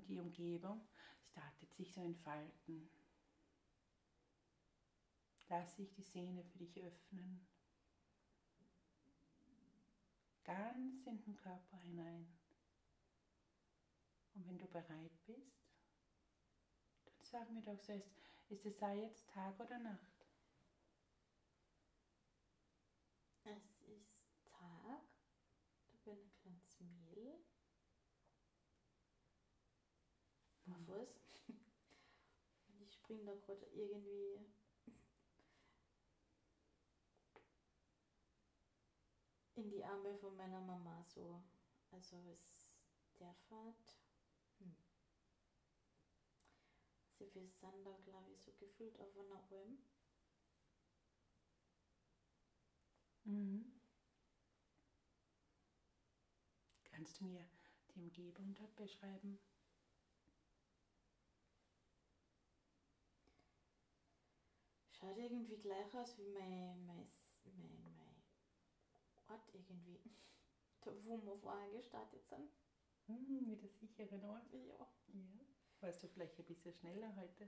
Und die Umgebung startet sich zu entfalten. Lass sich die Sehne für dich öffnen. Ganz in den Körper hinein. Und wenn du bereit bist, dann sag mir doch so, ist es jetzt Tag oder Nacht? Es ist Tag, da bin ein kleines Mehl. Barfuß. Und ich spring da gerade irgendwie in die Arme von meiner Mama so. Also es der Fahrt. Also wir sind da, glaube ich, so gefühlt auf einer Alm. Mhm. Kannst du mir die Umgebung dort beschreiben? Schaut irgendwie gleich aus wie mein Ort irgendwie. Da wo wir vorher gestartet sind. Mit der sicheren Ort. Ja. Ja. Warst du vielleicht ein bisschen schneller heute?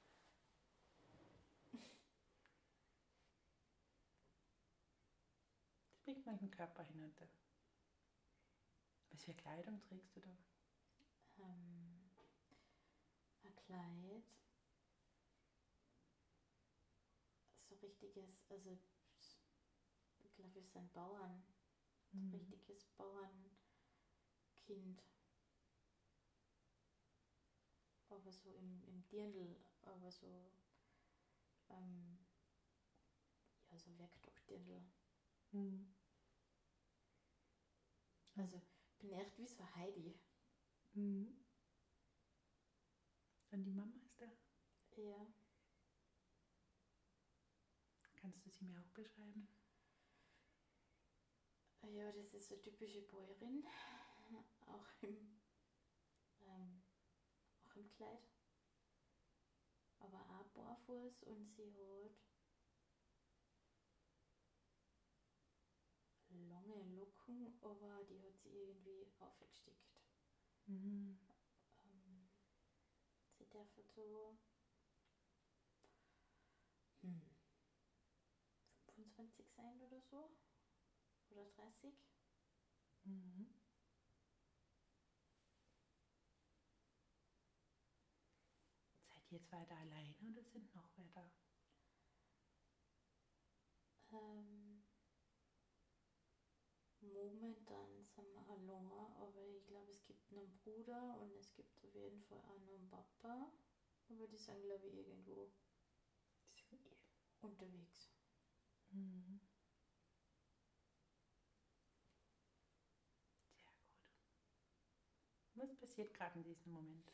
Das bringt mal den Körper hinunter. Was für Kleidung trägst du da? Ein Kleid. So richtiges, also ich glaube, wir sind Bauern. So richtiges Bauernkind. Aber so im Dirndl, aber so, ja, so Werktagsdirndl. Mhm. Also, ich bin echt wie so Heidi. Mhm. Und die Mama ist da. Ja. Kannst du sie mir auch beschreiben? Ja, das ist so eine typische Bäuerin. Auch auch im Kleid. Aber auch barfuß und sie hat lange Locken, aber die hat sie irgendwie aufgesteckt. Mhm. Sie darf so 25 sein oder so. Oder 30. Mhm. Seid ihr jetzt weiter alleine oder sind noch wer da? Momentan sind wir allein, aber ich glaube, es gibt einen Bruder und es gibt auf jeden Fall auch noch einen Papa. Aber die sind, glaube ich, irgendwo unterwegs. Mhm. Sehr gut. Was passiert gerade in diesem Moment?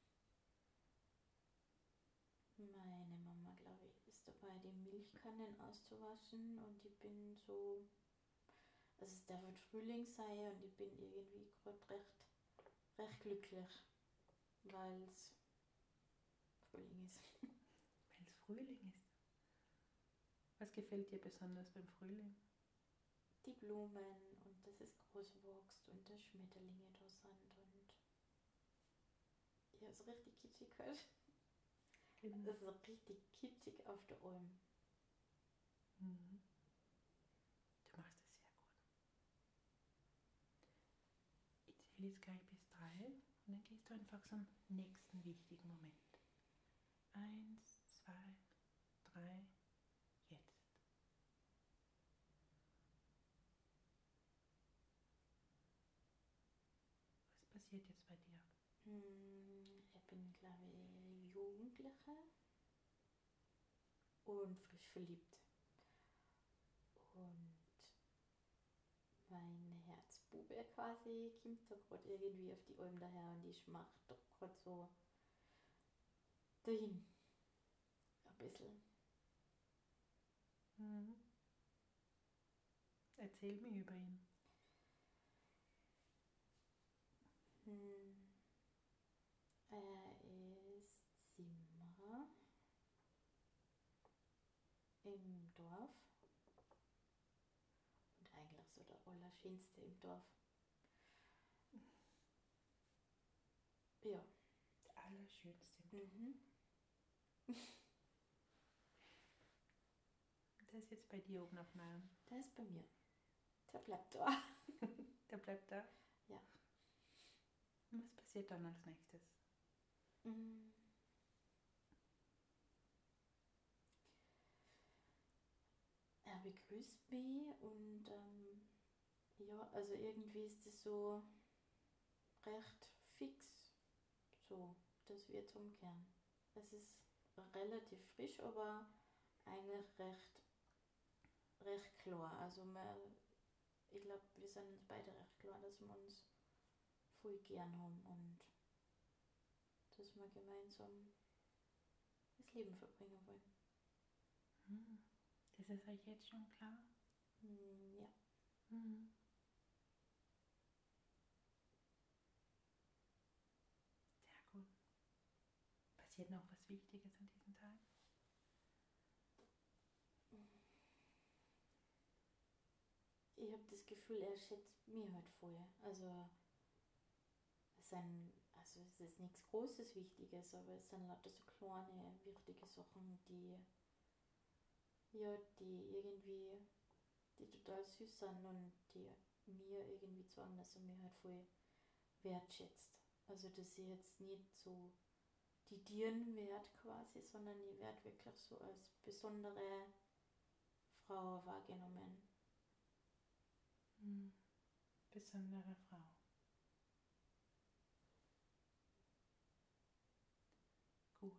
Meine Mama, glaube ich, ist dabei, die Milchkannen auszuwaschen und ich bin so. Also, es darf halt Frühling sein und ich bin irgendwie gerade recht glücklich, weil es Frühling ist. Weil es Frühling ist. Was gefällt dir besonders beim Frühling? Die Blumen und dass es groß wächst und dass Schmetterlinge da sind und. Ja, so richtig kitschig halt. Genau. Das ist so richtig kitschig auf der Alm. Mhm. Du machst das sehr gut. Ich zähle jetzt gleich bis 3 und dann gehst du einfach zum nächsten wichtigen Moment. 1, 2, 3, jetzt. Was passiert jetzt bei dir? Ich bin, glaube ich, Jugendliche und frisch verliebt. Und mein Herzbube quasi kommt da gerade irgendwie auf die Alm daher und ich mache da gerade so dahin. Ein bisschen. Mhm. Erzähl mir über ihn. Er ist Zimmerer im Dorf und eigentlich so der Allerschönste im Dorf. Ja. Schönste. Mhm. Der ist jetzt bei dir oben auf dem Arm. Der ist bei mir. Der bleibt da. Der bleibt da? Ja. Und was passiert dann als nächstes? Mm. Er begrüßt mich und ja, also irgendwie ist das so recht fix, so, dass wir jetzt umkehren. Es ist relativ frisch, aber eigentlich recht klar. Also ich glaube, wir sind uns beide recht klar, dass wir uns voll gern haben und dass wir gemeinsam das Leben verbringen wollen. Das ist euch jetzt schon klar? Ja. Sehr gut. Passiert noch was Wichtiges an diesem Tag? Ich habe das Gefühl, er schätzt mich halt voll. Also es ist nichts Großes, Wichtiges, aber es sind lauter so kleine, wichtige Sachen, die irgendwie, die total süß sind und die mir irgendwie zeigen, dass er mich halt voll wertschätzt. Also dass ich jetzt nicht so die Dirn wert quasi, sondern ich werde wirklich so als besondere Frau wahrgenommen. Besondere Frau. Gut.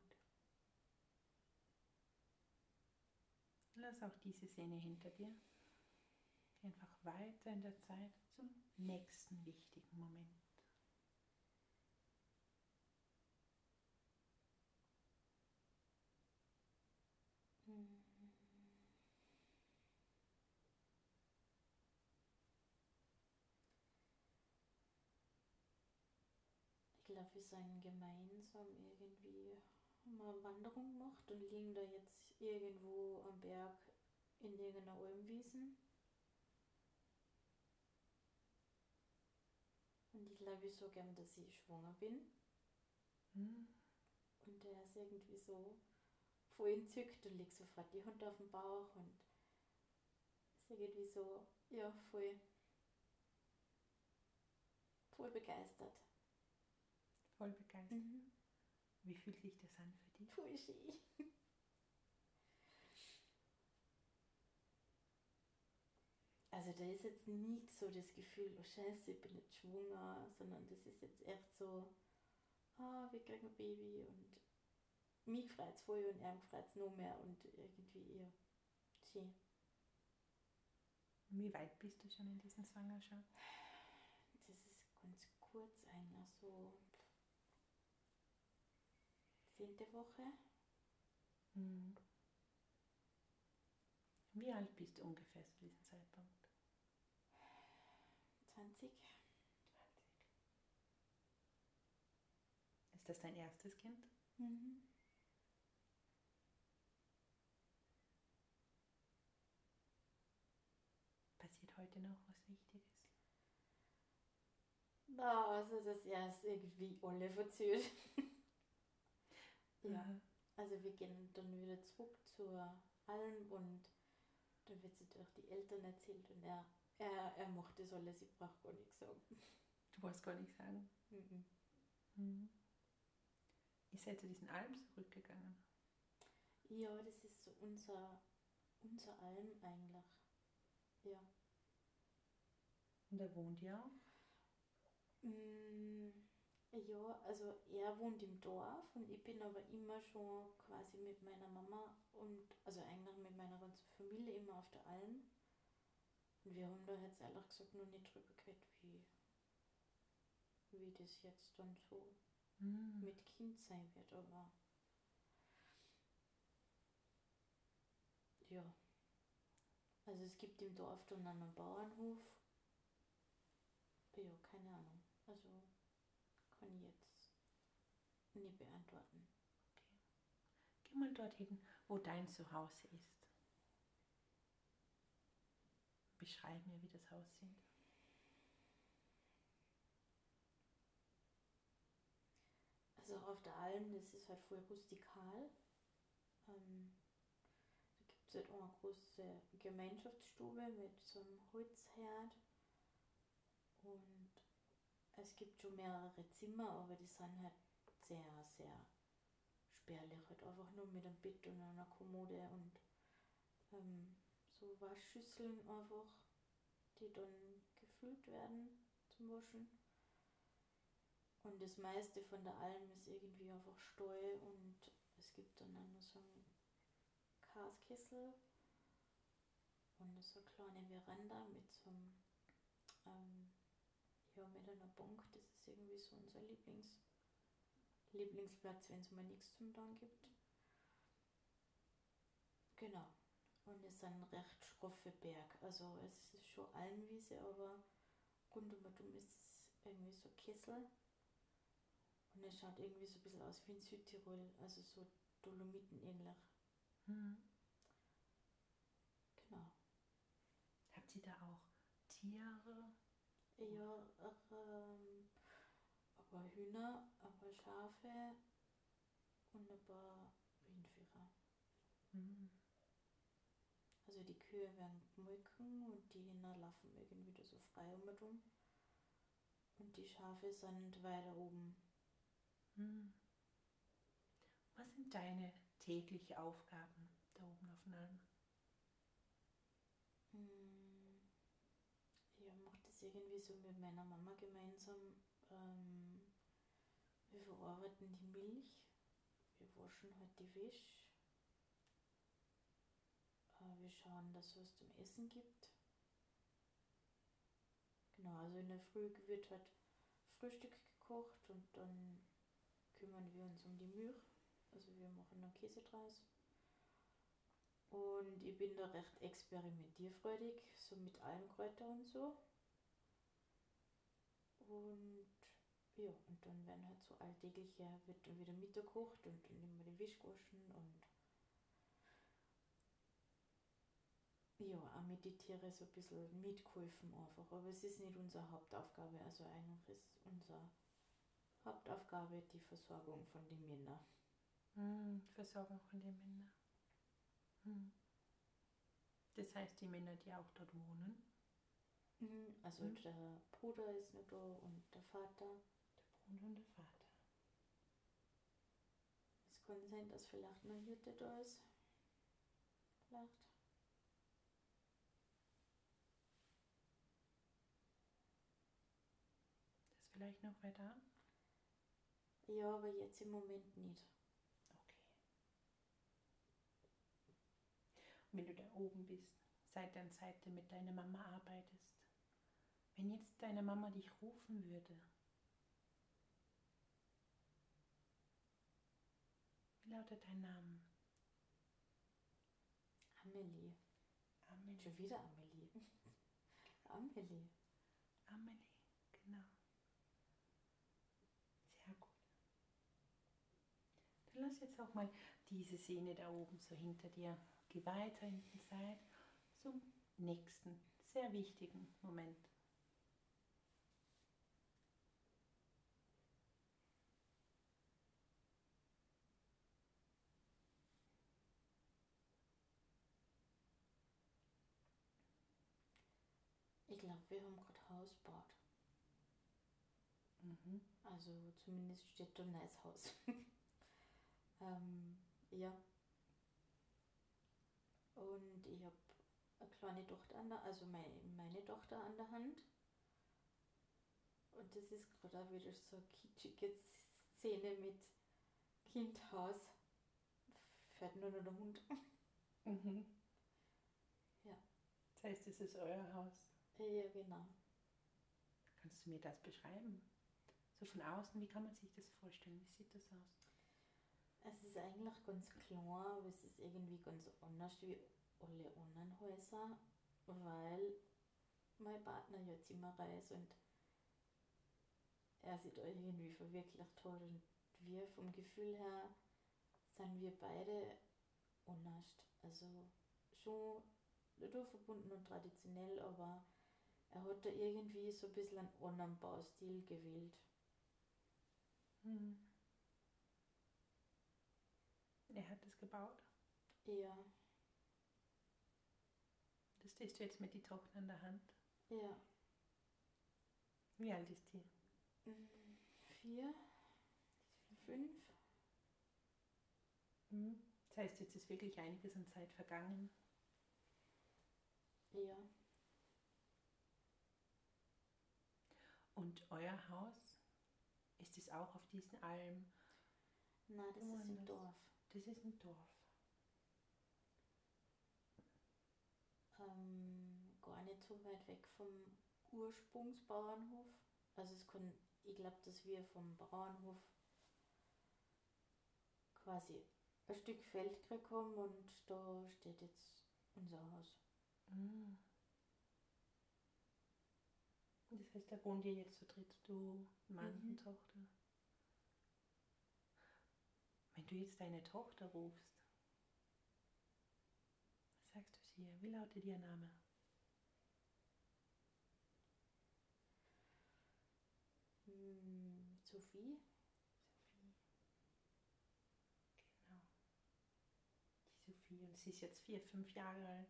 Lass auch diese Szene hinter dir. Geh einfach weiter in der Zeit zum nächsten wichtigen Moment. Ich glaube, wir sind gemeinsam irgendwie, haben wir eine Wanderung gemacht und liegen da jetzt irgendwo am Berg in irgendeiner Almwiesen. Und ich glaube, ich so gern, dass ich schwanger bin. Und der ist irgendwie so voll entzückt und legt sofort die Hand auf den Bauch und ist irgendwie so, ja, voll begeistert. Voll begeistert. Wie fühlt sich das an für dich? Voll schön. Also da ist jetzt nicht so das Gefühl, oh Scheiße, ich bin jetzt schwanger, sondern das ist jetzt echt so, wir kriegen ein Baby und mich freut es voll und er freut es noch mehr und irgendwie, ja, schön. Wie weit bist du schon in dieser Schwangerschaft? Das ist ganz kurz eigentlich, so 10. Woche. Wie alt bist du ungefähr zu diesem Zeitpunkt? 20. 20. Ist das dein erstes Kind? Passiert heute noch was Wichtiges? Na, also das ist irgendwie alle verzählt. Ja, also wir gehen dann wieder zurück zur Alm und dann wird sie durch die Eltern erzählt und er macht das alles, ich brauche gar nichts sagen. Du wolltest gar nicht sagen? Ihr seid zu diesen Alpen zurückgegangen? Ja, das ist so unser Alm eigentlich. Ja. Und da wohnt ihr auch? Ja, also er wohnt im Dorf und ich bin aber immer schon quasi mit meiner Mama und also eigentlich mit meiner ganzen Familie immer auf der Alm. Und wir haben da jetzt ehrlich gesagt noch nicht drüber geredet, wie das jetzt dann so mit Kind sein wird, aber ja. Also es gibt im Dorf dann einen Bauernhof. Ja, keine Ahnung. Also kann ich jetzt nicht beantworten. Okay. Geh mal dorthin, wo dein Zuhause ist. Beschreib mir, wie das aussieht. Also Also auf der Alm, das ist halt voll rustikal. Da gibt es halt auch eine große Gemeinschaftsstube mit so einem Holzherd. Und es gibt schon mehrere Zimmer, aber die sind halt sehr, sehr spärlich. Halt einfach nur mit einem Bett und einer Kommode und so Waschschüsseln einfach, die dann gefüllt werden zum Waschen. Und das meiste von der Alm ist irgendwie einfach Stall und es gibt dann auch noch so einen Gaskessel und so eine kleine Veranda mit so einem, ja, mit einer Bank. Das ist irgendwie so unser Lieblingsplatz, wenn es mal nichts zum Tun gibt. Genau. Und es sind recht schroffe Berg. Also es ist schon Almwiese, aber rundum ist es irgendwie so Kessel. Und es schaut irgendwie so ein bisschen aus wie in Südtirol, also so Dolomiten ähnlich. Mhm. Genau. Habt ihr da auch Tiere? Ja, aber Hühner, aber Schafe und ein paar Rindviecher. Mhm. Also die Kühe werden gemolken und die Hühner laufen irgendwie da so frei um. Und die Schafe sind weiter oben. Mhm. Was sind deine täglichen Aufgaben da oben auf der Alm? Ich mache das irgendwie so mit meiner Mama gemeinsam. Wir verarbeiten die Milch, wir waschen halt die Wäsche, wir schauen, dass es was zum Essen gibt. Genau, also in der Früh wird halt Frühstück gekocht und dann kümmern wir uns um die Milch. Also wir machen dann Käse draus. Und ich bin da recht experimentierfreudig, so mit Almkräuter und so. Und ja, und dann werden halt so alltägliche, wird dann wieder Mittag gekocht und dann immer die Wäsche gewaschen und ja, auch mit den Tieren so ein bisschen mitgeholfen einfach. Aber es ist nicht unsere Hauptaufgabe, also eigentlich ist unsere Hauptaufgabe die Versorgung von den Männern. Versorgung von den Männern. Das heißt, die Männer, die auch dort wohnen? Also der Bruder ist noch da und der Vater. Der Bruder und der Vater. Es kann sein, dass vielleicht noch Hirte da ist. Vielleicht. Ist vielleicht noch wer da? Ja, aber jetzt im Moment nicht. Okay. Und wenn du da oben bist, Seite an Seite mit deiner Mama arbeitest, wenn jetzt deine Mama dich rufen würde, wie lautet dein Name? Amelie. Amelie. Schon wieder Amelie. Amelie. Amelie, genau. Sehr gut. Dann lass jetzt auch mal diese Szene da oben so hinter dir. Geh weiter in die Zeit zum nächsten, sehr wichtigen Moment. Ich glaube, wir haben gerade Haus gebaut. Also zumindest steht da ein neues Haus. Ja. Und ich habe eine kleine Tochter also meine Tochter an der Hand. Und das ist gerade auch wieder so eine kitschige Szene mit Kindhaus. Fährt nur noch der Hund. Ja. Das heißt, es ist euer Haus. Ja, genau. Kannst du mir das beschreiben? So von außen, wie kann man sich das vorstellen? Wie sieht das aus? Es ist eigentlich ganz klar, aber es ist irgendwie ganz anders wie alle anderen Häuser, weil mein Partner ja Zimmerer ist und er sich da irgendwie verwirklicht hat und wir vom Gefühl her sind wir beide anders. Also schon naturverbunden und traditionell, aber er hat da irgendwie so ein bisschen einen anderen Baustil gewählt. gebaut. Ja, Das stehst du jetzt mit die Tochter in der Hand. ja. Wie alt ist die? 4, 5. Das heißt, jetzt ist wirklich einiges an Zeit vergangen. Ja. Und euer Haus, ist es auch auf diesen Alm? Nein, das ist im Woanders? Dorf. Das ist ein Dorf. Gar nicht so weit weg vom Ursprungsbauernhof. Also ich glaube, dass wir vom Bauernhof quasi ein Stück Feld gekriegt haben und da steht jetzt unser Haus. Mm. Das heißt, da wohnt ihr jetzt zu dritt, du, Mann und Tochter. Wenn du jetzt deine Tochter rufst, was sagst du ihr? Wie lautet ihr Name? Sophie? Sophie. Genau. Die Sophie. Und sie ist jetzt 4, 5 Jahre alt.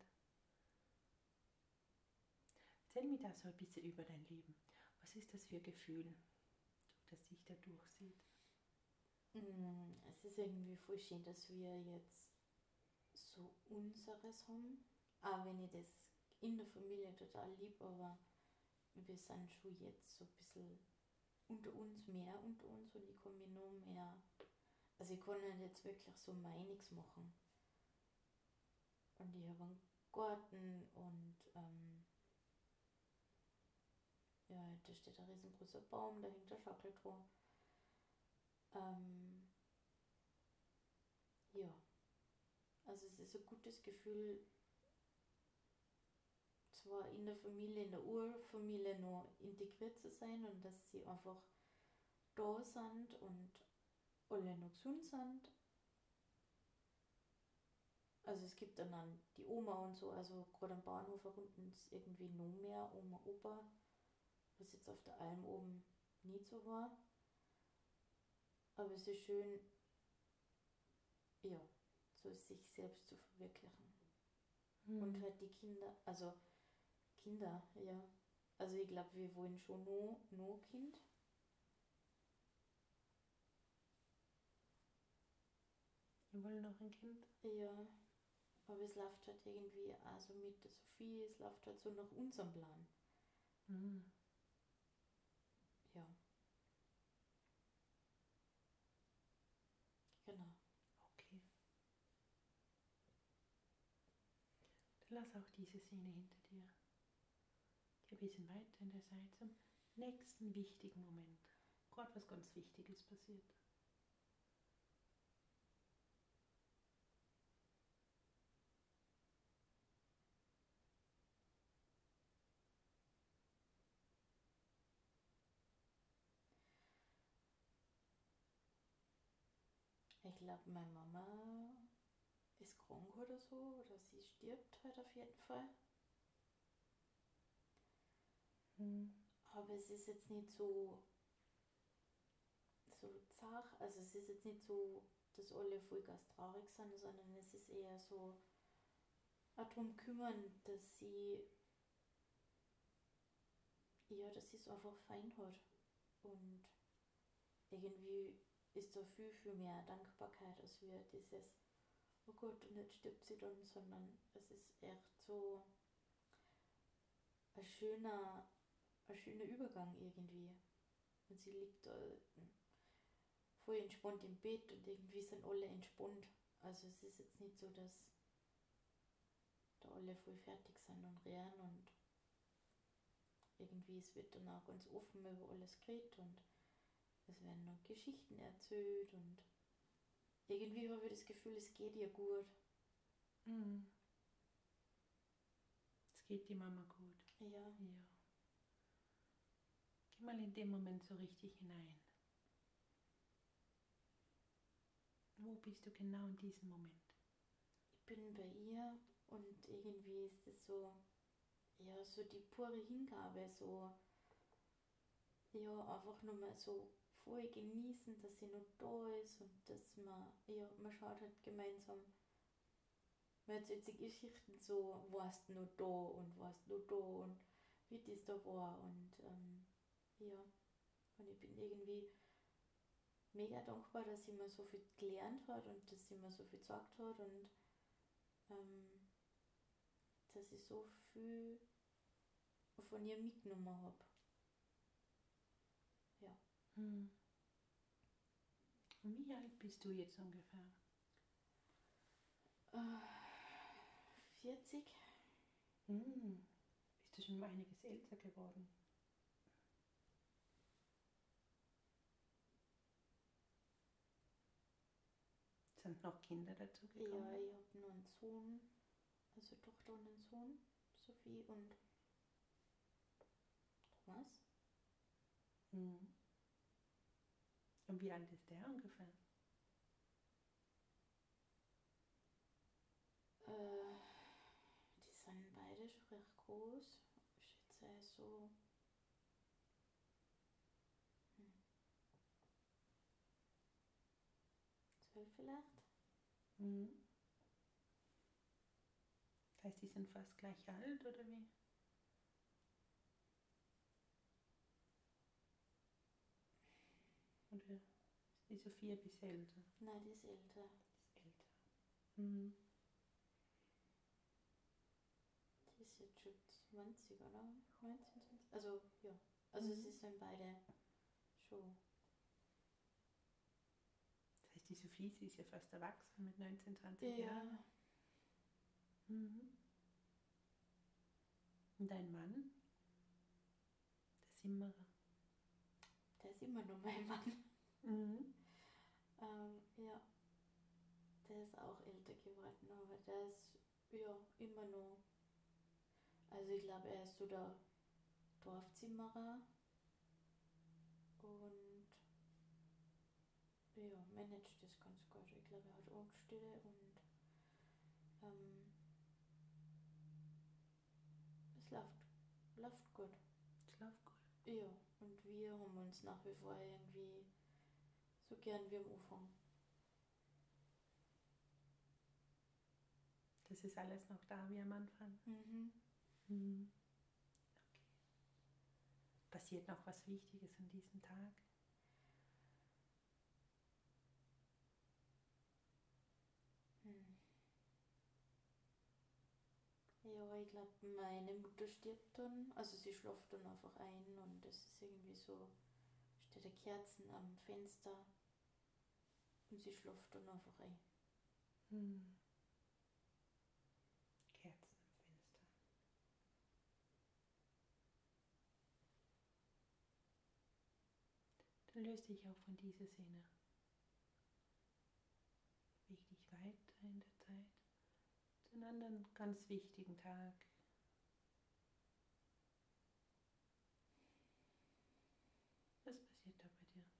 Erzähl mir da so ein bisschen über dein Leben. Was ist das für ein Gefühl, das sich da durchsieht? Es ist irgendwie voll schön, dass wir jetzt so unseres haben. Auch wenn ich das in der Familie total lieb, aber wir sind schon jetzt so ein bisschen mehr unter uns und ich kann mich noch mehr, also ich kann nicht jetzt wirklich so meiniges machen. Und ich habe einen Garten und ja, da steht ein riesengroßer Baum, da hängt der Schaukel dran. Ja, also es ist ein gutes Gefühl, zwar in der Familie, in der Urfamilie noch integriert zu sein und dass sie einfach da sind und alle noch gesund sind. Also es gibt dann die Oma und so, also gerade am Bahnhof unten ist irgendwie noch mehr Oma, Opa, was jetzt auf der Alm oben nie so war. Aber es ist schön, ja, so sich selbst zu verwirklichen. Und halt die Kinder, ja. Also ich glaube, wir wollen schon noch Kind. Wir wollen noch ein Kind? Ja, aber es läuft halt irgendwie also mit der Sophie, es läuft halt so nach unserem Plan. Ja. Genau. Okay. Dann lass auch diese Szene hinter dir. Geh ein bisschen weiter in der Zeit zum nächsten wichtigen Moment. Gerade was ganz Wichtiges passiert. Ich glaube, meine Mama ist krank oder so, oder sie stirbt halt auf jeden Fall. Aber es ist jetzt nicht so zart, also es ist jetzt nicht so, dass alle vollgas traurig sind, sondern es ist eher so darum kümmern, dass sie es einfach fein hat. Und irgendwie ist da viel, viel mehr Dankbarkeit, als wir dieses, oh Gott, und jetzt stirbt sie dann, sondern es ist echt so ein schöner Übergang irgendwie. Und sie liegt da voll entspannt im Bett und irgendwie sind alle entspannt. Also es ist jetzt nicht so, dass da alle voll fertig sind und rennen und irgendwie es wird dann auch ganz offen über alles geredet und es werden noch Geschichten erzählt und irgendwie habe ich das Gefühl, es geht ihr gut. Es geht die Mama gut. Ja. Geh mal in dem Moment so richtig hinein. Wo bist du genau in diesem Moment? Ich bin bei ihr und irgendwie ist es so, ja, so die pure Hingabe, so, ja, einfach nur mal so voll genießen, dass sie noch da ist und dass man schaut halt gemeinsam, man erzählt sich Geschichten so, warst du noch da und warst du noch da und wie das da war und ja, und ich bin irgendwie mega dankbar, dass sie mir so viel gelernt hat und dass sie mir so viel gesagt hat und dass ich so viel von ihr mitgenommen habe. Ja. Und wie alt bist du jetzt ungefähr? 40? Bist du schon um einiges älter geworden? Sind noch Kinder dazu gekommen? Ja, ich habe noch einen Sohn, also Tochter und einen Sohn, Sophie und Thomas. Und wie alt ist der ungefähr? Die sind beide schon recht groß. Ich schätze so 12 vielleicht. Das heißt, die sind fast gleich alt, oder wie? Oder ist die Sophia ein bisschen älter? Nein, die ist älter. Die ist älter. Mhm. Die ist jetzt schon 20, oder? 19, 20? Also, ja. Also, sie sind beide schon. Das heißt, die Sophie, sie ist ja fast erwachsen mit 19, 20 Ja. Jahren. Und dein Mann? Der Simmerer. Der ist immer noch mein Mann. Ja. Der ist auch älter geworden, aber der ist ja immer noch. Also ich glaube, er ist so der Dorfzimmerer und ja, managt das ganz gut. Ich glaube, er hat Angestellte und es läuft gut. Es läuft gut. Ja, und wir haben uns nach wie vor irgendwie so gern wie am Anfang. Das ist alles noch da wie am Anfang. Okay. Passiert noch was Wichtiges an diesem Tag? Ja, ich glaube, meine Mutter stirbt dann, also sie schläft dann einfach ein und es ist irgendwie so, steht eine Kerzen am Fenster und sie schläft dann einfach ein. Kerzen am Fenster. Dann löst dich auch von dieser Szene. Beweg dich weiter in der Zeit zu einem anderen ganz wichtigen Tag. Was passiert da bei dir?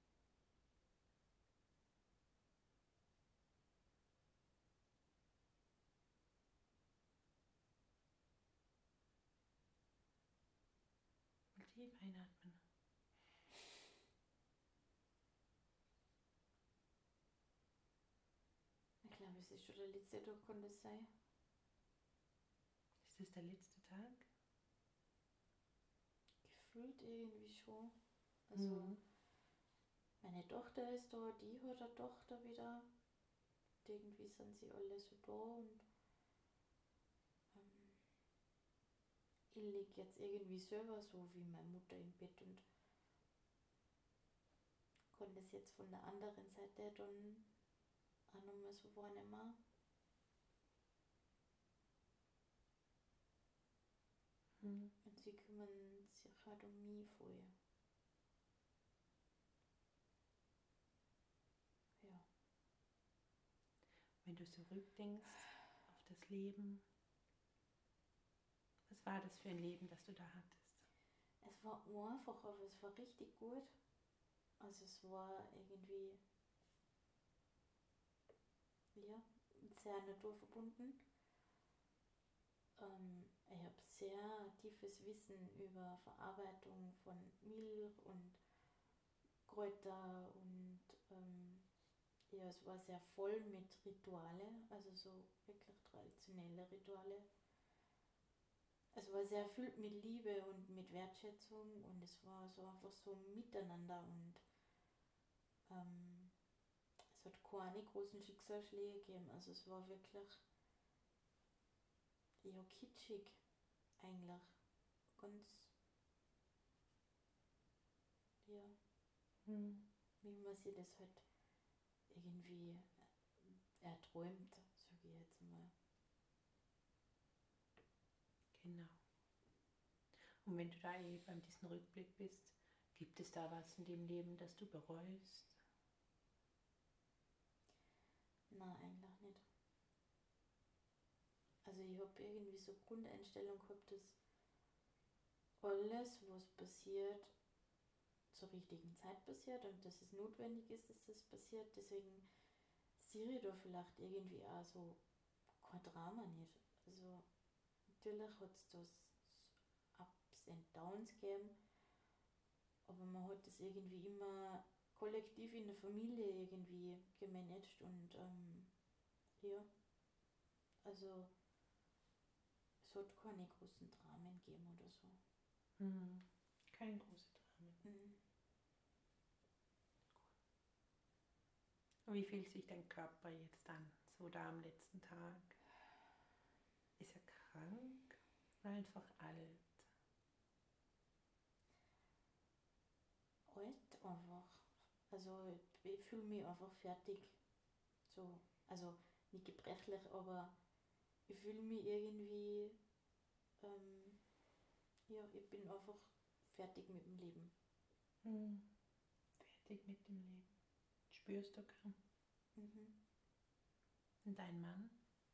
Mal tief einatmen. Ich glaube, es ist schon der letzte Tag, kann das sein? Ist das der letzte Tag? Gefühlt irgendwie schon. Also, meine Tochter ist da, die hat eine Tochter wieder. Und irgendwie sind sie alle so da und ich liege jetzt irgendwie selber so wie meine Mutter im Bett und kann das jetzt von der anderen Seite dann auch nochmal so wahrnehmen. Und sie kümmern sich halt um mich voll. Ja. Wenn du zurückdenkst auf das Leben, was war das für ein Leben, das du da hattest? Es war einfach, aber es war richtig gut. Also es war irgendwie, ja, sehr naturverbunden. Ich habe sehr tiefes Wissen über Verarbeitung von Milch und Kräuter und ja, es war sehr voll mit Rituale, also so wirklich traditionelle Rituale. Es war sehr erfüllt mit Liebe und mit Wertschätzung und es war so einfach so miteinander und es hat keine großen Schicksalsschläge gegeben. Also es war wirklich ja kitschig eigentlich. Ganz, ja, Hm. wie man sich das halt irgendwie erträumt, sage ich jetzt mal. Genau. Und wenn du da beim diesem Rückblick bist, gibt es da was in dem Leben, das du bereust? Nein, eigentlich nicht. Also ich habe irgendwie so Grundeinstellung gehabt, dass alles, was passiert, zur richtigen Zeit passiert und dass es notwendig ist, dass das passiert. Deswegen sehe ich da vielleicht irgendwie auch so kein Drama nicht. Also natürlich hat es das Ups and Downs gegeben, aber man hat das irgendwie immer kollektiv in der Familie irgendwie gemanagt und ja, also es hat keine großen Dramen gegeben oder so. Hm. Kein großer Drama. Mhm. Und wie fühlt sich dein Körper jetzt an, so da am letzten Tag? Ist er krank oder einfach alt? Alt einfach. Also ich fühle mich einfach fertig. So, also nicht gebrechlich, aber ich fühle mich irgendwie, ja, ich bin einfach fertig mit dem Leben. Hm. Fertig mit dem Leben. Spürst du kaum. Mhm. Und dein Mann?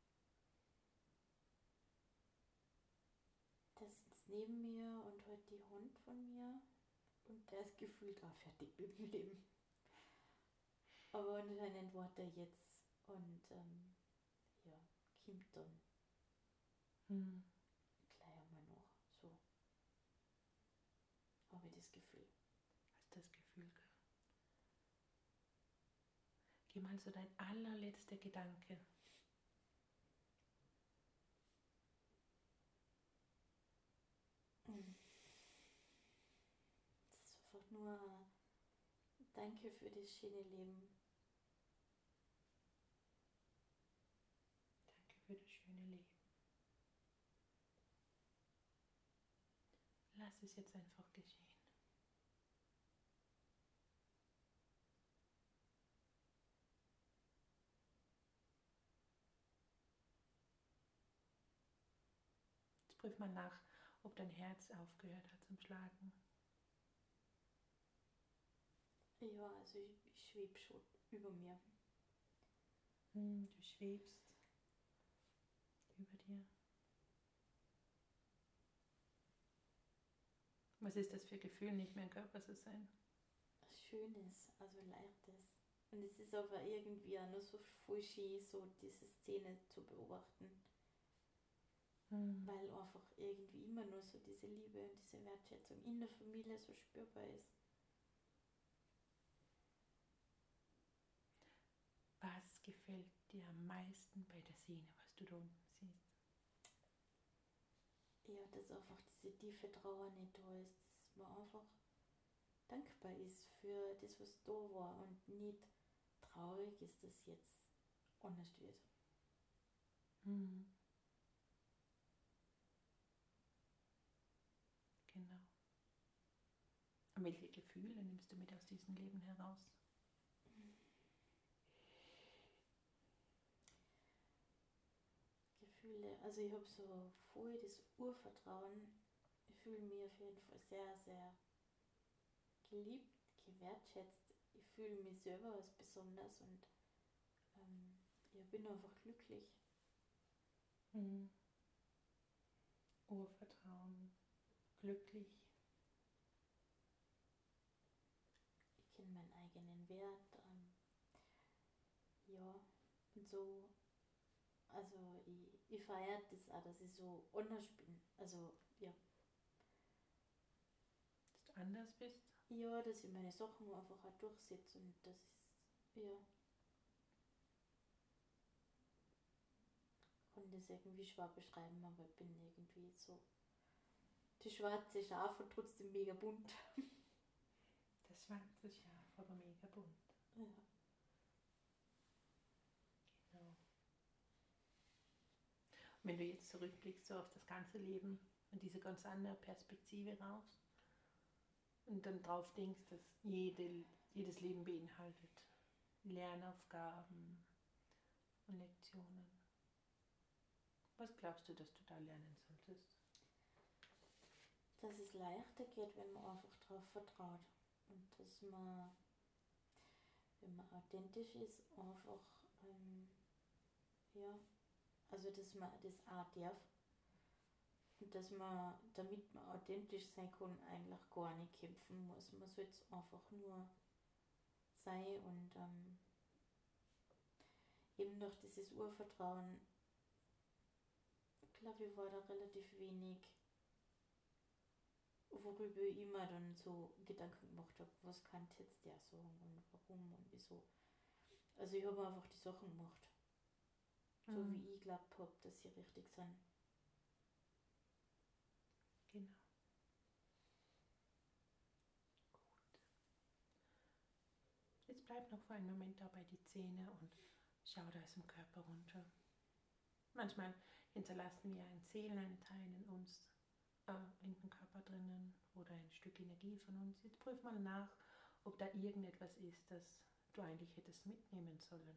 Der sitzt neben mir und hält die Hand von mir und der ist gefühlt auch fertig mit dem Leben. Aber anscheinend war der jetzt und ja, kommt dann Hm. gleich einmal noch. So habe ich das Gefühl. Hast das Gefühl gehabt? Geh mal so dein allerletzter Gedanke. Mhm. Das ist einfach nur Danke für das schöne Leben. Danke für das schöne Leben. Lass es jetzt einfach geschehen. Jetzt prüf mal nach, ob dein Herz aufgehört hat zum Schlagen. Ja, also ich schwebe schon über mir. Du schwebst über dir. Was ist das für Gefühl, nicht mehr im Körper zu sein? Schönes, also leichtes. Und es ist aber irgendwie auch nur so voll schön, so diese Szene zu beobachten. Weil einfach irgendwie immer nur so diese Liebe und diese Wertschätzung in der Familie so spürbar ist. Was gefällt dir am meisten bei der Szene, was du da unten siehst? Ja, dass einfach diese tiefe Trauer nicht da ist, dass man einfach dankbar ist für das, was da war und nicht traurig ist, dass jetzt anders wird. Mhm. Genau. Und welche Gefühle nimmst du mit aus diesem Leben heraus? Gefühle, also ich habe so voll das Urvertrauen. Ich fühle mich auf jeden Fall sehr, sehr geliebt, gewertschätzt. Ich fühle mich selber als besonders und ich bin einfach glücklich. Mhm. Urvertrauen, glücklich. Ich kenne meinen eigenen Wert. Ja, und so. Also ich feiere das auch, dass ich so anders bin. Also ja. Dass du anders bist? Ja, dass ich meine Sachen einfach auch durchsetze und das ist, ja, kann das irgendwie schwer beschreiben, aber ich bin irgendwie so die schwarze Schaf und trotzdem mega bunt. Das schwarze Schaf, aber mega bunt. Ja. Genau. Wenn du jetzt zurückblickst so auf das ganze Leben und diese ganz andere Perspektive raus und dann drauf denkst, dass jedes Leben beinhaltet Lernaufgaben und Lektionen. Was glaubst du, dass du da lernen solltest? Dass es leichter geht, wenn man einfach drauf vertraut und dass man, wenn man authentisch ist, einfach, ja, also dass man das auch darf und dass man, damit man authentisch sein kann, eigentlich gar nicht kämpfen muss. Man soll es einfach nur sein und eben durch dieses Urvertrauen, glaube ich, war da relativ wenig, worüber ich immer dann so Gedanken gemacht habe, was kann jetzt der sagen und warum und wieso. Also ich habe einfach die Sachen gemacht, so wie ich glaubt habe, dass sie richtig sind. Genau. Gut. Jetzt bleib noch für einen Moment da bei die Zähne und schau da aus dem Körper runter. Manchmal hinterlassen wir einen Seelenanteil in uns, in dem Körper drinnen oder ein Stück Energie von uns. Jetzt prüf mal nach, ob da irgendetwas ist, das du eigentlich hättest mitnehmen sollen.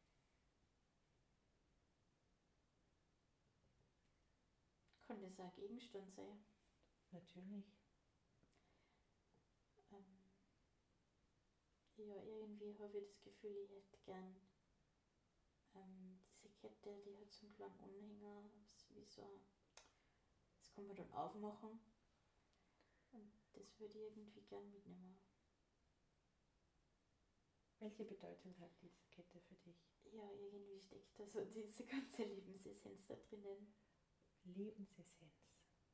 Kann das auch ein Gegenstand sein? Natürlich. Ja, irgendwie habe ich das Gefühl, ich hätte gern diese Kette, die hat so einen kleinen Anhänger, wie so, das kann man dann aufmachen und das würde ich irgendwie gern mitnehmen. Welche Bedeutung hat diese Kette für dich? Ja, irgendwie steckt da so diese ganze Lebensessenz da drinnen. Lebensessenz.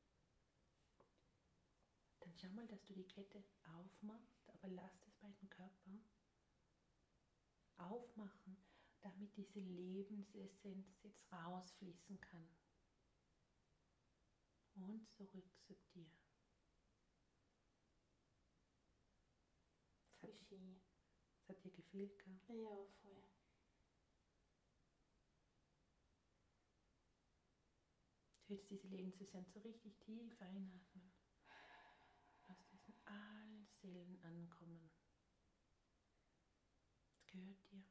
Dann schau mal, dass du die Kette aufmachst, aber lass es bei dem Körper aufmachen, damit diese Lebensessenz jetzt rausfließen kann. Und zurück zu dir. Voll schön. Das hat dir gefehlt, gell? Ja, voll. Du willst diese Lebensessenz so richtig tief einatmen. Lass diesen allen Seelen ankommen. Es gehört dir.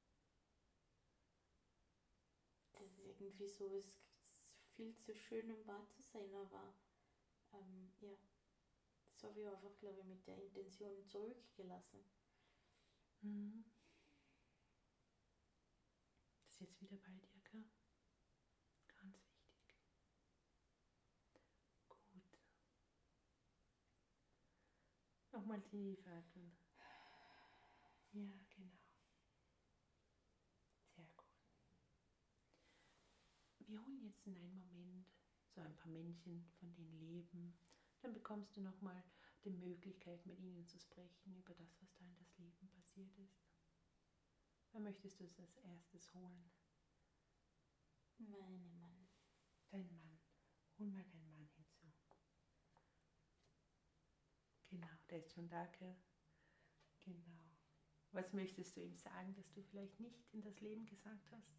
Das ist irgendwie so, es ist viel zu schön, um wahr zu sein, aber ja, das habe ich einfach, glaube ich, mit der Intention zurückgelassen. Mhm. Das ist jetzt wieder bei dir, gell? Ganz wichtig. Gut. Nochmal tief atmen. Ja, genau. Sehr gut. Wir holen jetzt in einen Moment so ein paar Menschen, von denen leben. Dann bekommst du nochmal die Möglichkeit, mit ihnen zu sprechen über das, was da in das Leben passiert ist. Wer möchtest du es als erstes holen? Mein Mann. Dein Mann. Hol mal deinen Mann hinzu. Genau, der ist schon da, gell? Genau. Was möchtest du ihm sagen, dass du vielleicht nicht in das Leben gesagt hast?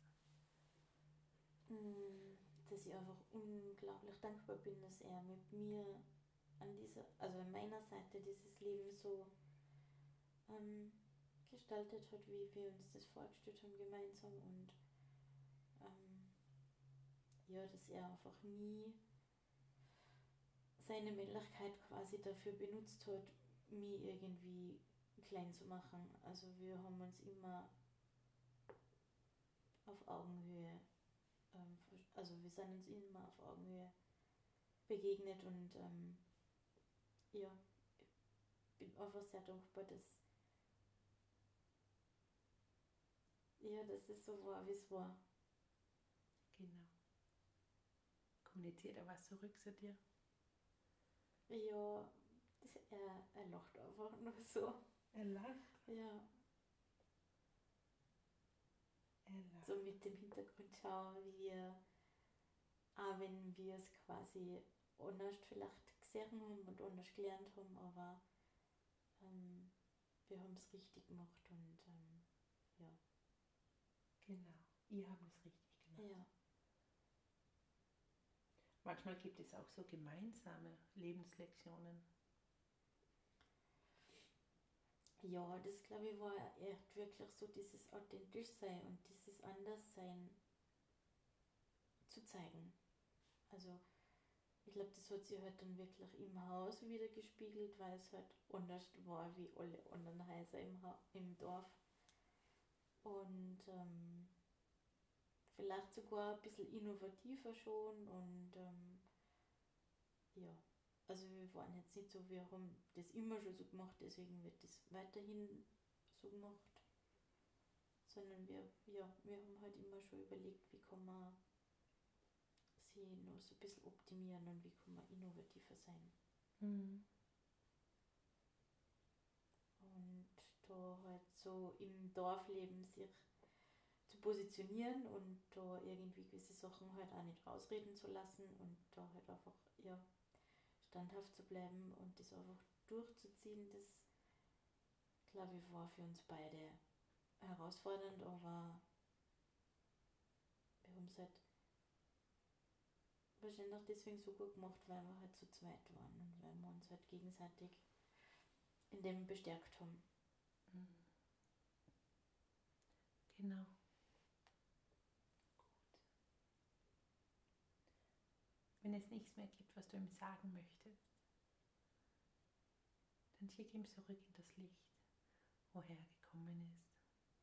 Dass ich einfach unglaublich dankbar bin, dass er mit mir an dieser, also an meiner Seite dieses Leben so gestaltet hat, wie wir uns das vorgestellt haben gemeinsam und ja, dass er einfach nie seine Männlichkeit quasi dafür benutzt hat, mich irgendwie klein zu machen. Also wir haben uns immer auf Augenhöhe, also wir sind uns immer auf Augenhöhe begegnet und ja, ich bin einfach sehr dankbar, dass es so war, wie es war. Genau. Kommuniziert er was zurück zu dir? Ja, Er lacht einfach nur so. Er lacht. Ja, Er lacht. so mit dem Hintergrund schauen, wie wir, auch wenn wir es quasi anders vielleicht gesehen haben und anders gelernt haben, aber wir haben es richtig gemacht und ja. Genau. Ihr habt es richtig gemacht. Ja. Manchmal gibt es auch so gemeinsame Lebenslektionen. Ja, das glaube ich war echt wirklich so dieses authentisch sein und dieses Anderssein zu zeigen. Also ich glaube, das hat sich halt dann wirklich im Haus wieder gespiegelt, weil es halt anders war wie alle anderen Häuser im Dorf. Und vielleicht sogar ein bisschen innovativer schon und ja. Also wir waren jetzt nicht so, wir haben das immer schon so gemacht, deswegen wird das weiterhin so gemacht. Sondern wir haben halt immer schon überlegt, wie kann man sie noch so ein bisschen optimieren und wie kann man innovativer sein. Mhm. Und da halt so im Dorfleben sich zu positionieren und da irgendwie gewisse Sachen halt auch nicht rausreden zu lassen und da halt einfach, ja, standhaft zu bleiben und das einfach durchzuziehen, das glaube ich war für uns beide herausfordernd, aber wir haben es halt wahrscheinlich deswegen so gut gemacht, weil wir halt zu zweit waren und weil wir uns halt gegenseitig in dem bestärkt haben. Mhm. Genau. Gut. Wenn es nichts mehr gibt, was du ihm sagen möchtest, dann schick ihm zurück in das Licht, woher er gekommen ist.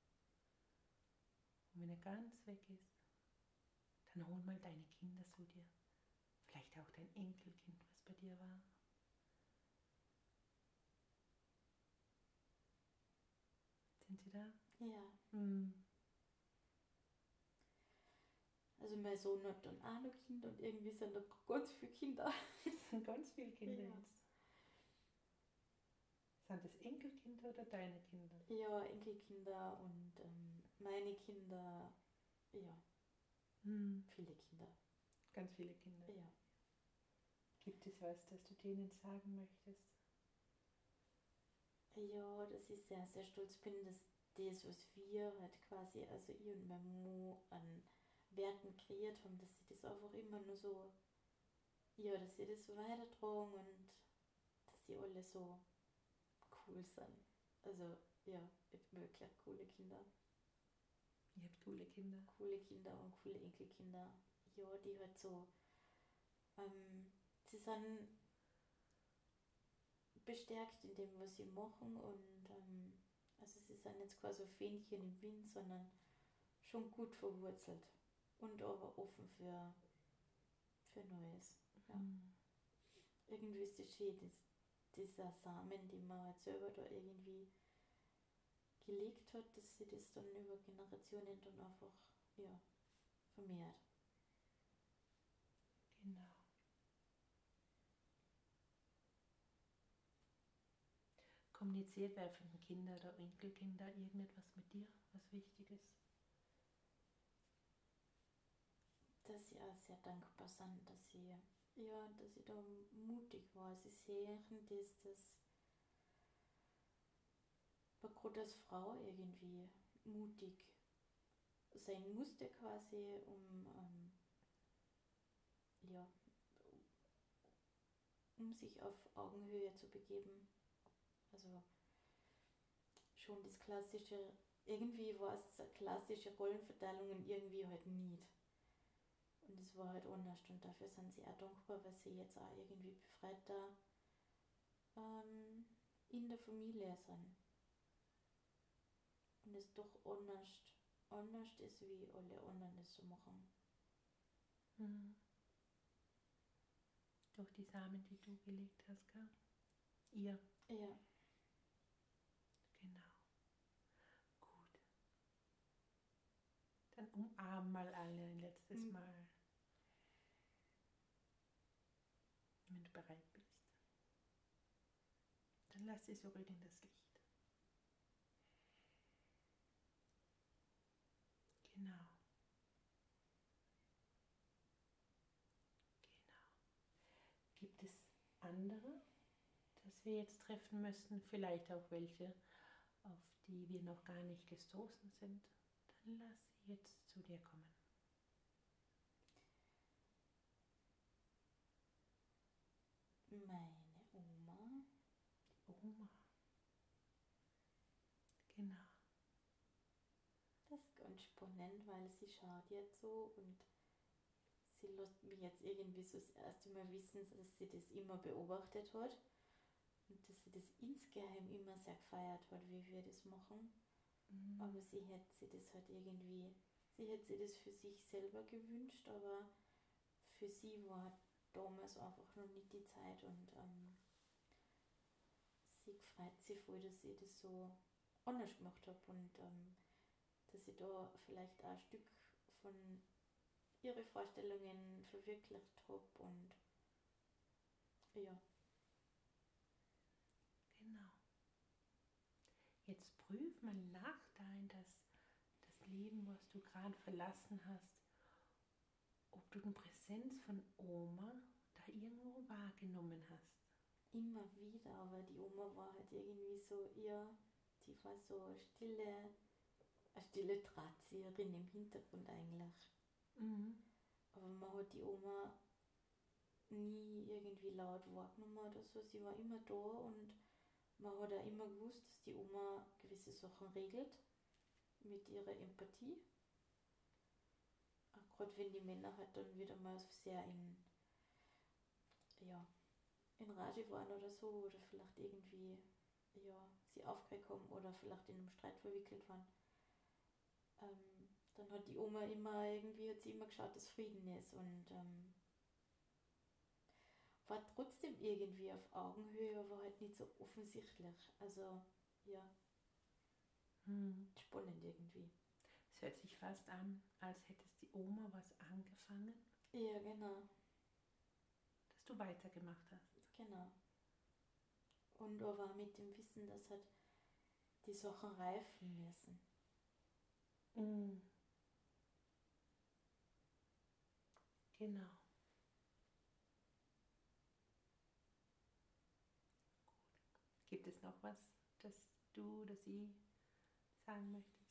Und wenn er ganz weg ist, dann hol mal deine Kinder zu dir. Vielleicht auch dein Enkelkind, was bei dir war. Sind sie da? Ja. Mhm. Also mein Sohn hat dann auch noch Kinder und irgendwie sind da ganz viele Kinder. Es sind ganz viele Kinder Ja. jetzt. Sind das Enkelkinder oder deine Kinder? Ja, Enkelkinder und meine Kinder, ja, viele Kinder. Ganz viele Kinder. Ja. Gibt es was, das du denen sagen möchtest? Ja, dass ich sehr, sehr stolz bin, dass das, was wir halt quasi, also ich und meine Mo an Werten kreiert haben, dass sie das einfach immer nur so, ja, dass sie das so weitertragen und dass sie alle so cool sind. Also, ja, wirklich coole Kinder. Ihr habt coole Kinder. Coole Kinder und coole Enkelkinder. Ja, die halt so, sie sind bestärkt in dem, was sie machen und also sie sind jetzt quasi so Fähnchen im Wind, sondern schon gut verwurzelt und aber offen für Neues. Ja. Irgendwie ist das schön, dieser Samen, den man halt selber da irgendwie gelegt hat, dass sie das dann über Generationen dann einfach, ja, vermehrt. Genau. Kommuniziert wer von den Kindern oder Enkelkinder irgendetwas mit dir, was wichtig ist? Dass sie auch sehr dankbar sind, dass ich da mutig war. Sie sehen dass man gerade als Frau irgendwie mutig sein musste quasi, um sich auf Augenhöhe zu begeben. Also schon das klassische, irgendwie war es eine klassische Rollenverteilung und irgendwie halt nicht. Und es war halt anders und dafür sind sie auch dankbar, weil sie jetzt auch irgendwie befreiter in der Familie sind. Und es doch anders ist, wie alle anderen das so machen. Mhm. Durch die Samen, die du gelegt hast, gell? Ihr. Ja. Genau. Gut. Dann umarm mal alle ein letztes Mal. Wenn du bereit bist. Dann lass sie so ruhig in das Licht. Genau. Gibt es andere, dass wir jetzt treffen müssten? Vielleicht auch welche, auf die wir noch gar nicht gestoßen sind? Dann lass sie jetzt zu dir kommen. Meine Oma. Oma. Genau. Das ist ganz spannend, weil sie schaut jetzt so und sie lässt mich jetzt irgendwie so das erste Mal wissen, dass sie das immer beobachtet hat und dass sie das insgeheim immer sehr gefeiert hat, wie wir das machen. Aber sie hätte sich das halt irgendwie, sie hätte sich das für sich selber gewünscht, aber für sie war damals einfach noch nicht die Zeit und sie freut sich voll, dass ich das so anders gemacht habe und dass ich da vielleicht auch ein Stück von ihre Vorstellungen verwirklicht habe und ja. Genau. Jetzt prüf mal nach dein das Leben, was du gerade verlassen hast, ob du die Präsenz von Oma da irgendwo wahrgenommen hast. Immer wieder, aber die Oma war halt irgendwie so, ja, die war so eine stille Drahtzieherin im Hintergrund eigentlich. Aber man hat die Oma nie irgendwie laut wahrgenommen oder so. Sie war immer da und man hat auch immer gewusst, dass die Oma gewisse Sachen regelt mit ihrer Empathie. Auch gerade wenn die Männer halt dann wieder mal sehr in Rage waren oder so oder vielleicht irgendwie sie aufgeregt haben oder vielleicht in einem Streit verwickelt waren. Dann hat die Oma hat sie immer geschaut, dass Frieden ist und war trotzdem irgendwie auf Augenhöhe, aber halt nicht so offensichtlich. Also, ja, spannend irgendwie. Es hört sich fast an, als hättest die Oma was angefangen. Ja, genau. Dass du weitergemacht hast. Genau. Und aber mit dem Wissen, dass halt die Sachen reifen müssen. Genau. Gibt es noch was, das du oder sie sagen möchtest?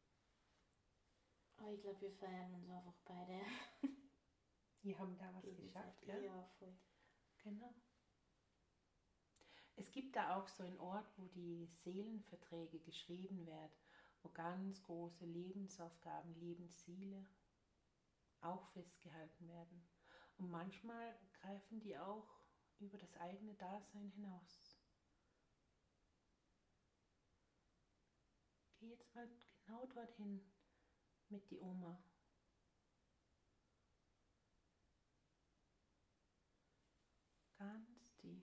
Aber ich glaube, wir feiern uns einfach beide. Wir haben da was geschafft, gell? Ja, voll. Genau. Es gibt da auch so einen Ort, wo die Seelenverträge geschrieben werden, wo ganz große Lebensaufgaben, Lebensziele auch festgehalten werden. Und manchmal greifen die auch über das eigene Dasein hinaus. Geh jetzt mal genau dorthin mit die Oma. Ganz tief.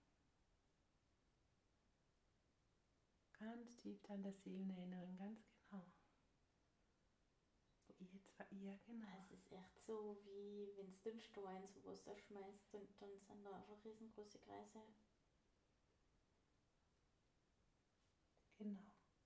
Ganz tief an der Seelenerinnerung, ganz genau. Wo ihr zwar ihr, genau. Es ist echt so, wie wenn du den Stein ins Wasser schmeißt und dann sind da einfach riesengroße Kreise. Genau.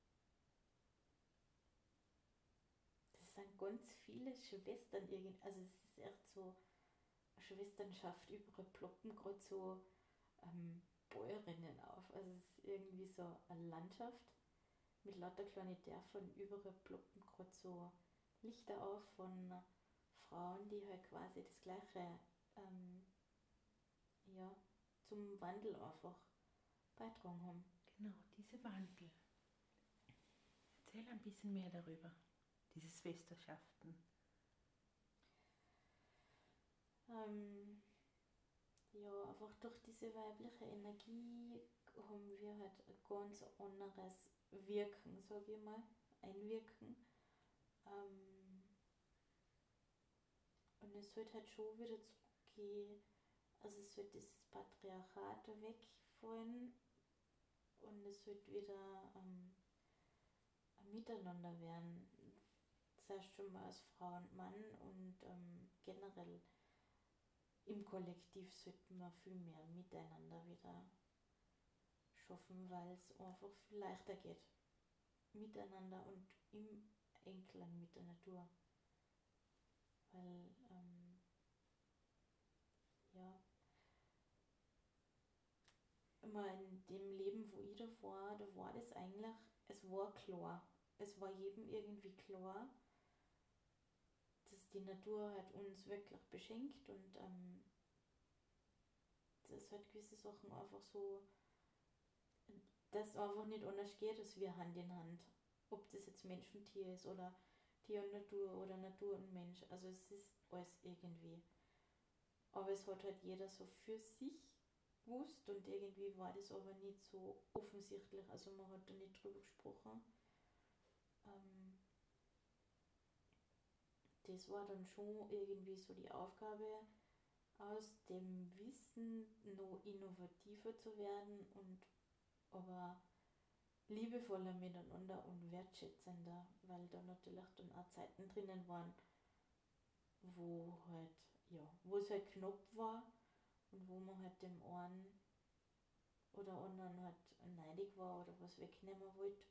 Das sind ganz viele Schwestern also es ist echt so eine Schwesternschaft, überall ploppen gerade so Bäuerinnen auf. Also es ist irgendwie so eine Landschaft mit lauter kleinen Dörfern, überall ploppen gerade so Lichter auf von Frauen, die halt quasi das gleiche zum Wandel einfach beitragen haben. Genau, diese Wandel. Erzähl ein bisschen mehr darüber, diese Schwesterschaften. Einfach durch diese weibliche Energie haben wir halt ein ganz anderes Wirken, sage ich mal, Einwirken. Und es sollte halt schon wieder zurückgehen, also es sollte dieses Patriarchat wegfallen und es sollte wieder ein Miteinander werden. Das heißt schon mal als Frau und Mann und generell im Kollektiv sollten wir viel mehr miteinander wieder schaffen, weil es einfach viel leichter geht. Miteinander und im Einklang mit der Natur. Weil, ja, immer in dem Leben, wo ich da war das eigentlich, es war klar. Es war jedem irgendwie klar, dass die Natur halt uns wirklich beschenkt und dass halt gewisse Sachen einfach so, dass es einfach nicht anders geht, als wir Hand in Hand. Ob das jetzt Mensch und Tier ist oder Tier und Natur oder Natur und Mensch. Also es ist alles irgendwie. Aber es hat halt jeder so für sich gewusst und irgendwie war das aber nicht so offensichtlich. Also man hat da nicht drüber gesprochen. Das war dann schon irgendwie so die Aufgabe, aus dem Wissen noch innovativer zu werden und aber liebevoller miteinander und wertschätzender, weil da natürlich dann auch Zeiten drinnen waren, wo halt, ja, wo es halt knapp war und wo man halt dem einen oder anderen halt neidig war oder was wegnehmen wollte.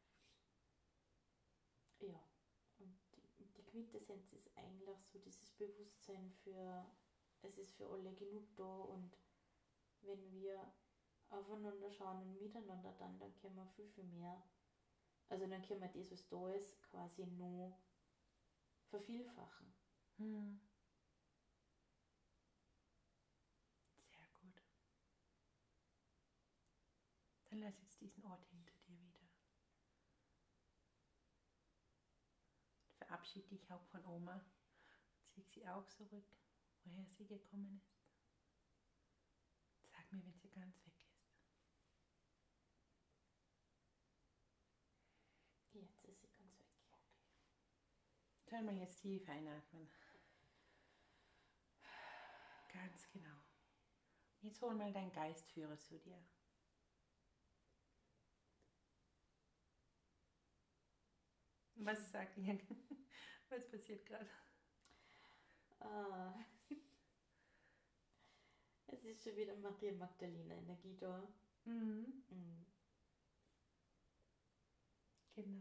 Ja, und die Quintessenz ist eigentlich so dieses Bewusstsein für, es ist für alle genug da und wenn wir aufeinander schauen und miteinander dann können wir viel, viel mehr. Also dann können wir das, was da ist, quasi nur vervielfachen. Sehr gut. Dann lass jetzt diesen Ort hinter dir wieder. Verabschiede dich auch von Oma. Zieh sie auch zurück, woher sie gekommen ist. Sag mir, wenn sie ganz weg ist. Jetzt ist sie ganz weg. Sollen wir jetzt tief einatmen. Ganz genau. Jetzt hol mal deinen Geistführer zu dir. Was sagt ihr? Was passiert gerade? Es ist schon wieder Maria Magdalena Energie da. Genau.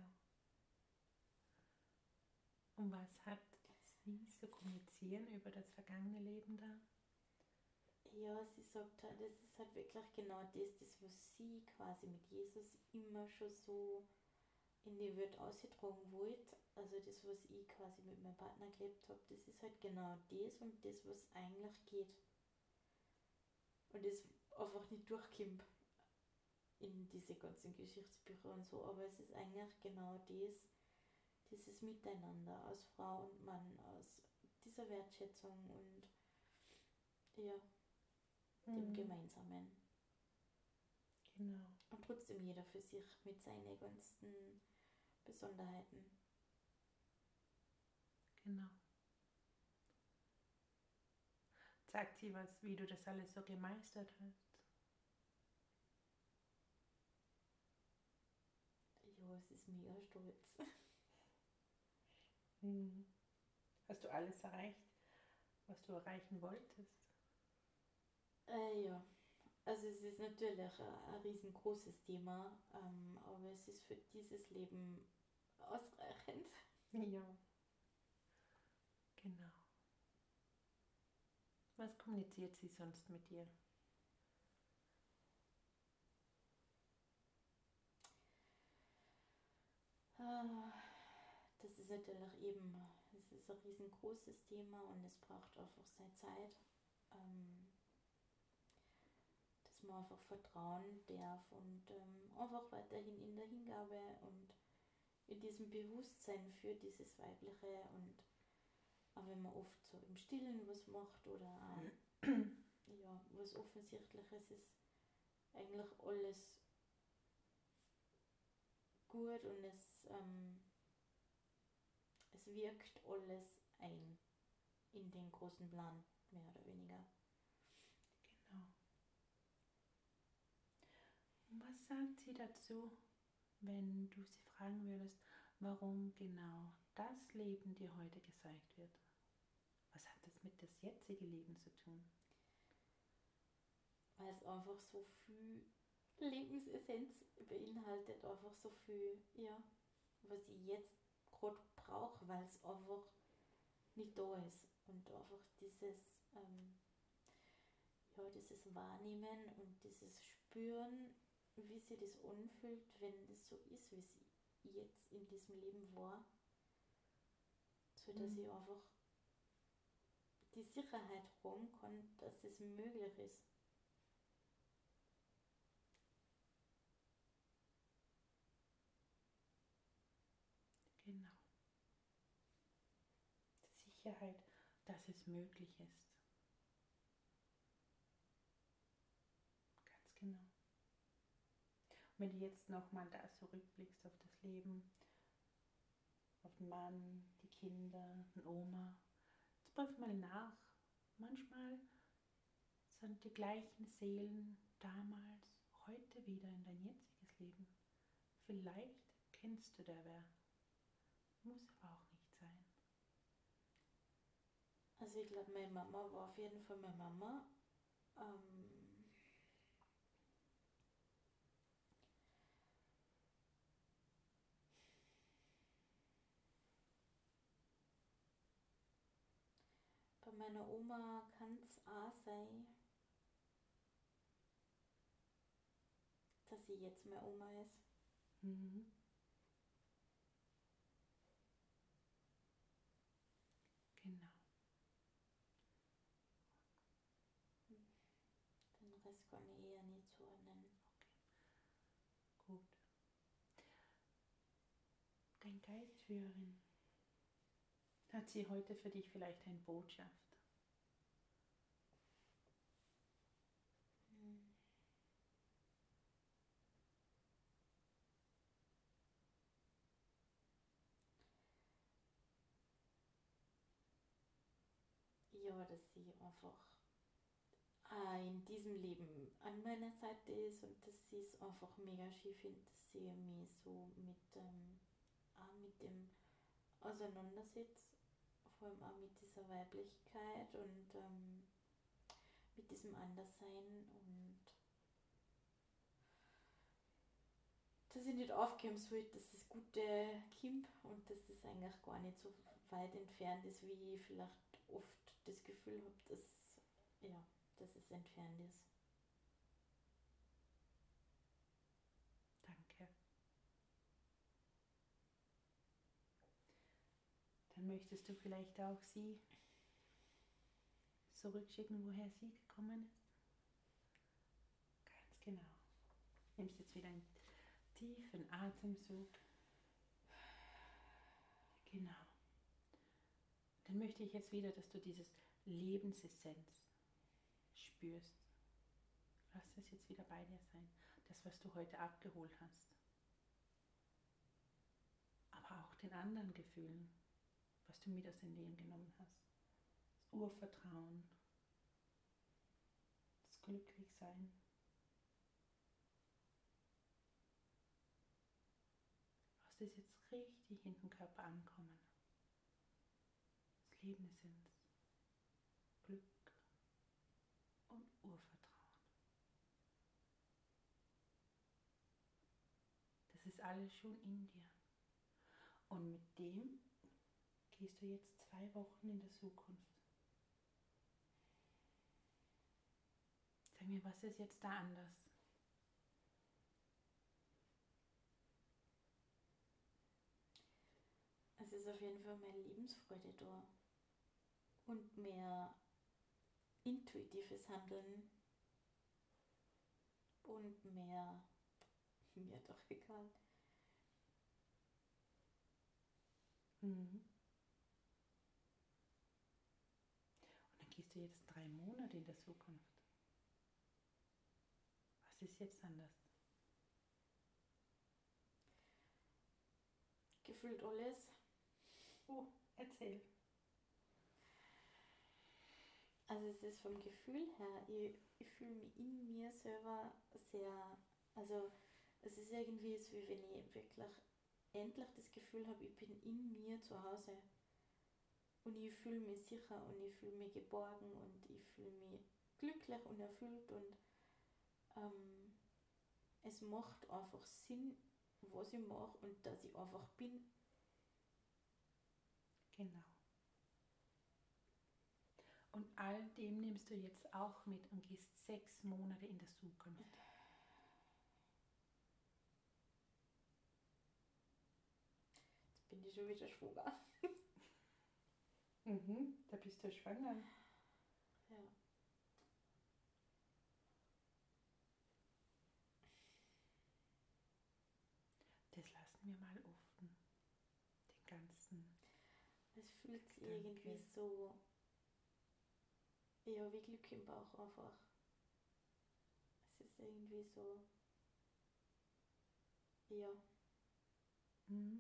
Und was hat sie zu kommunizieren über das vergangene Leben da? Ja, sie sagt halt, das ist halt wirklich genau das, was sie quasi mit Jesus immer schon so in die Welt ausgetragen wollte. Also das, was ich quasi mit meinem Partner gelebt habe, das ist halt genau das und das, was eigentlich geht. Und das einfach nicht durchkommt in diese ganzen Geschichtsbücher und so, aber es ist eigentlich genau das, dieses Miteinander aus Frau und Mann, aus dieser Wertschätzung und ja, dem Gemeinsamen. Genau. Und trotzdem jeder für sich mit seinen ganzen Besonderheiten. Genau. Sagt sie was, wie du das alles so gemeistert hast? Ja, es ist mega stolz. Hast du alles erreicht, was du erreichen wolltest? Ja, also es ist natürlich ein riesengroßes Thema, aber es ist für dieses Leben ausreichend. Ja, genau. Was kommuniziert sie sonst mit dir? Das ist natürlich eben, es ist ein riesengroßes Thema und es braucht einfach seine Zeit, dass man einfach vertrauen darf und einfach weiterhin in der Hingabe und in diesem Bewusstsein für dieses Weibliche und auch wenn man oft so im Stillen was macht oder auch, ja, was Offensichtliches ist, eigentlich alles gut und es wirkt alles ein in den großen Plan, mehr oder weniger. Genau. Und was sagt sie dazu, wenn du sie fragen würdest, warum genau das Leben dir heute gezeigt wird? Was hat das mit das jetzige Leben zu tun? Weil es einfach so viel Lebensessenz beinhaltet einfach so viel, ja, was ich jetzt gerade brauche, weil es einfach nicht da ist. Und einfach dieses Wahrnehmen und dieses Spüren, wie sich das anfühlt, wenn das so ist, wie es jetzt in diesem Leben war, so dass ich einfach die Sicherheit haben kann, dass es möglich ist. Genau. Die Sicherheit, dass es möglich ist. Ganz genau. Und wenn du jetzt nochmal da zurückblickst auf das Leben, auf den Mann, die Kinder, die Oma, jetzt prüf mal nach. Manchmal sind die gleichen Seelen damals, heute wieder in dein jetziges Leben. Vielleicht kennst du da wer. Muss aber auch nicht sein. Also ich glaube, meine Mama war auf jeden Fall meine Mama. Bei meiner Oma kann es auch sein, dass sie jetzt meine Oma ist. Mhm. Genau. Den Rest kann ich eher nicht zuordnen. Gut. Dein Geistführerin, hat sie heute für dich vielleicht eine Botschaft? Ja, dass sie einfach in diesem Leben an meiner Seite ist und dass sie es einfach mega schön findet, dass sie mich so auch mit dem auseinandersetzt, vor allem auch mit dieser Weiblichkeit und mit diesem Anderssein und dass ich nicht aufgeben sollte, dass das Gute kommt und dass das eigentlich gar nicht so weit entfernt ist, wie ich vielleicht oft das Gefühl habe, dass es entfernt ist. Danke. Dann möchtest du vielleicht auch sie zurückschicken, woher sie gekommen ist? Ganz genau. Nimmst jetzt wieder einen tiefen Atemzug. Genau. Dann möchte ich jetzt wieder, dass du dieses Lebensessenz spürst. Lass es jetzt wieder bei dir sein. Das, was du heute abgeholt hast. Aber auch den anderen Gefühlen, was du mit aus dem Leben genommen hast. Das Urvertrauen, das Glücklichsein. Lass das jetzt richtig in den Körper ankommen. Das Lebensessenz, Glück und Urvertrauen. Das ist alles schon in dir. Und mit dem gehst du jetzt 2 Wochen in der Zukunft. Sag mir, was ist jetzt da anders? Es ist auf jeden Fall mehr Lebensfreude da und mehr intuitives Handeln und mir doch egal. Mhm. Und dann gehst du jetzt 3 Monate in der Zukunft. Was ist jetzt anders? Gefühlt alles. Oh, erzähl. Also es ist vom Gefühl her, ich fühle mich in mir selber sehr, also es ist irgendwie so, wie wenn ich wirklich endlich das Gefühl habe, ich bin in mir zu Hause. Und ich fühle mich sicher und ich fühle mich geborgen und ich fühle mich glücklich und erfüllt und es macht einfach Sinn, was ich mache und dass ich einfach bin. Genau. Und all dem nimmst du jetzt auch mit und gehst 6 Monate in der Zukunft. Jetzt bin ich schon wieder schwanger. Da bist du schwanger. Ja. Das lassen wir mal offen. Den ganzen Es fühlt sich Gedanke. irgendwie so, ja, wie Glück im Bauch einfach. Es ist irgendwie so, ja, Mhm.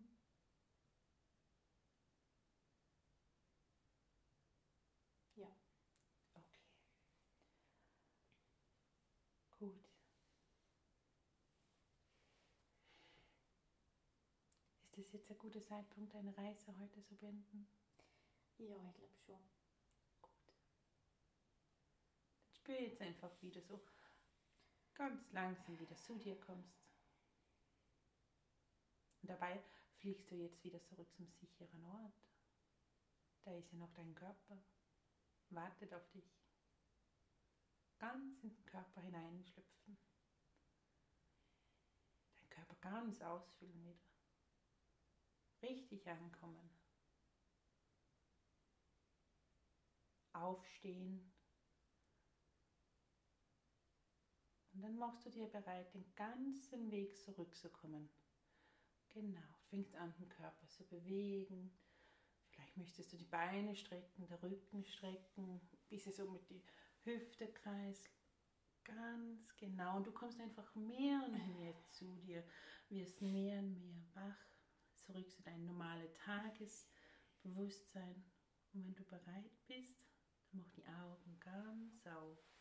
ja. Okay. Gut. Ist das jetzt ein guter Zeitpunkt, deine Reise heute zu beenden? Ja, ich glaube schon. Gut. Dann spür jetzt einfach wieder so ganz langsam wieder zu dir kommst. Und dabei fliegst du jetzt wieder zurück zum sicheren Ort. Da ist ja noch dein Körper. Wartet auf dich. Ganz in den Körper hineinschlüpfen. Dein Körper ganz ausfüllen wieder. Richtig ankommen. Aufstehen. Und dann machst du dir bereit, den ganzen Weg zurückzukommen. Genau, du fängst an, den Körper zu bewegen. Vielleicht möchtest du die Beine strecken, den Rücken strecken, bis es so mit die Hüfte kreist. Ganz genau. Und du kommst einfach mehr und mehr zu dir, wirst mehr und mehr wach, zurück zu deinem normalen Tagesbewusstsein. Und wenn du bereit bist, dann mach die Augen ganz auf.